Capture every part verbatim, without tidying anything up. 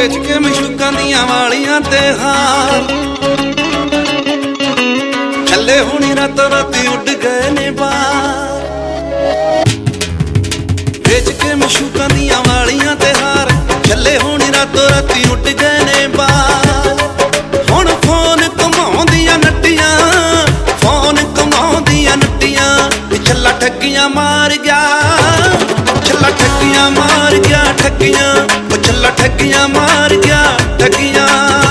बेच के मशूकां दियां वालियां ते हार छल्ले हुणी रातों राती उड़ गए ने बाहर। बेच के मशूकां दियां वालियां ते हार छल्ले हुणी रातों राती उड़ गए ने बाहर। हुण फोन घुमाउंदियां नट्टियां फोन घुमाउंदियां नट्टियां छल्ला ठगियां मार गया छल्ला ठगियां मार गया ठगियां छल्ला ठगियां मार गया ठगियां।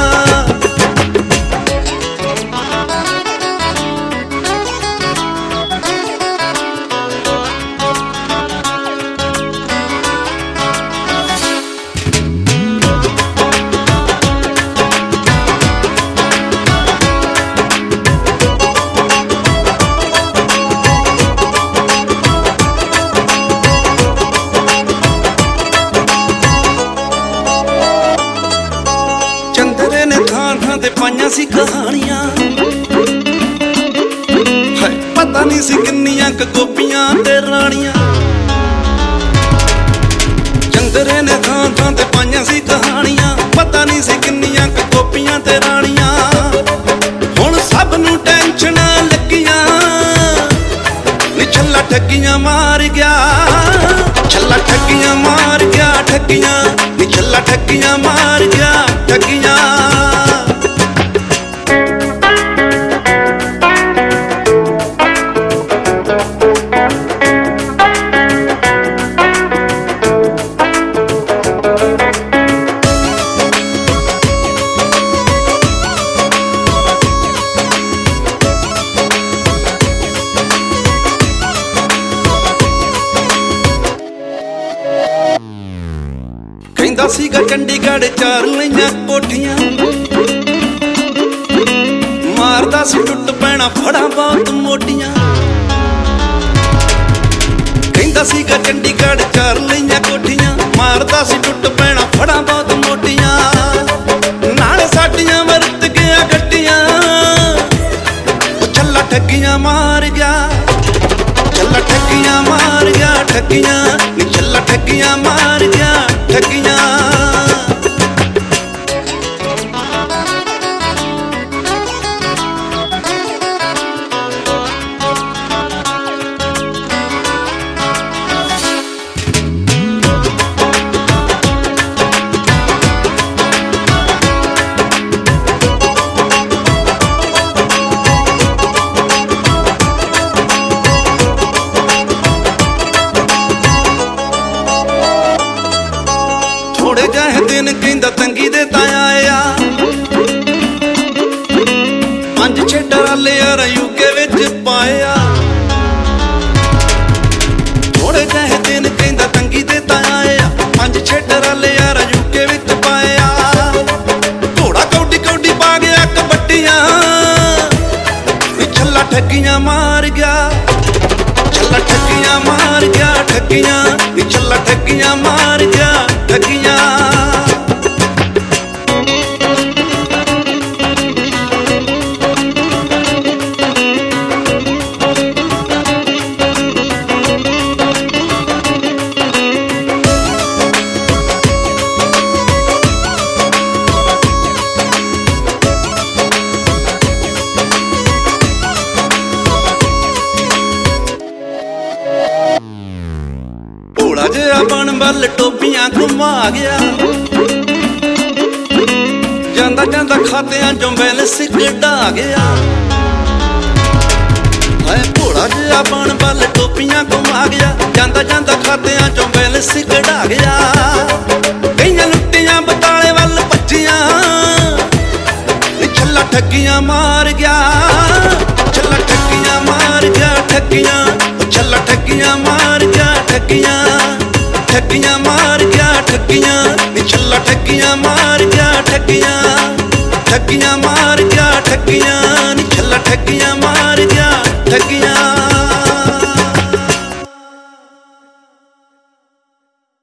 चंदरे ने थां थां ते पाइयां सी कहानियां पता नहीं सी किन्नियां क गोपियां ते रानियां। चंदरे ने थां थां ते पाइयां सी कहानियां पता नहीं सी किन्नियां क गोपियां ते रानियां। हुण सब नूं टेंशनां लगियां नी छल्ला ठगियां मार गया छल्ला ठगियां मार गया ठगियां नी छल्ला ठगियां मार गया ठगियां। कहंदा सीगा चंडीगढ़ चार लईयां कोठियां मारदा सी टुट पैना फड़ा बहुत मोटियां। कहंदा सीगा चंडीगढ़ चार लईयां कोठियां मारदा सी टुट पैना फड़ा बहुत मोटियां। नाल साडियां वरत गया गड्डियां छल्ला ठगियां मार गया छल्ला ठगियां मार गया ठगियां नी छल्ला ठगियां मार गया ठगियां। थोड़े जहे दिन कहंदा तंगी दे तां आया पंज छे डराले यार यूके विच पाया। थोड़े जहे दिन कहंदा तंगी दे तां आया पंज छे डराले यार यूके विच पाया। घोड़ा कौडी कौडी पा गया कबड्डियां छल्ला ठगियां मार गया छल्ला ठगियां मार गया ठगियां छल्ला ठगियां मार गया ठगियां। भोला जिहा बन बल टोपियां घुमा गया जांदा जांदा खातियां चों बैलेंस कढा गया। हाय भोला जिहा बन बल टोपियां घुमा गया जांदा जांदा खातियां चों बैलेंस कढा गया। कईयां लुट्टियां बताले वल भज्जियां छल्ला ठगियां मार गया छल्ला ठगियां मार गया ठगियां छल्ला ठगियां मार गया ठगियां ठगियां मार गया ठगियां छल्ला ठगियां मार गया ठगियां ठगियां मार गया ठगियां छल्ला ठगियां मार गया ठगियां।